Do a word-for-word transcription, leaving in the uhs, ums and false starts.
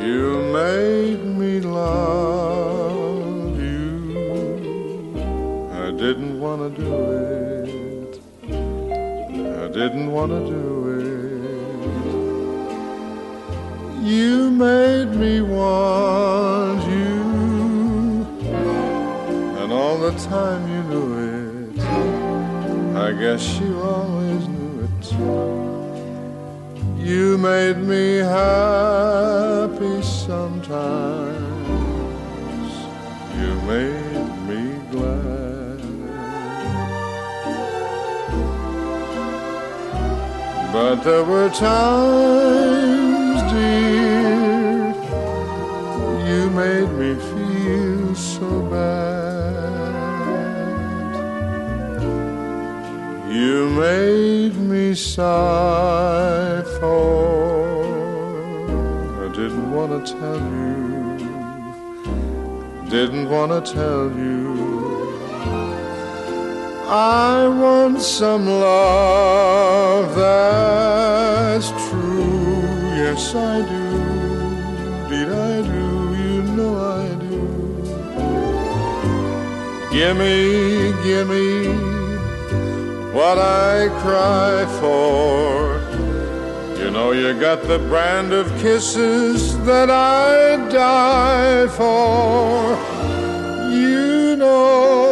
You made me love you. I didn't want to do it. I didn't want to do it. You made me want you, and all the time you knew it. I guess you always knew it. You made me happy sometimes. You made me glad. But there were times, dear, you made me feel so bad. You made me sigh for, I didn't want to tell you, didn't want to tell you. I want some love that's true. Yes, I do. Indeed, I do. You know I do. Gimme, gimme what I cry for. You know you got the brand of kisses that I'd die for. You know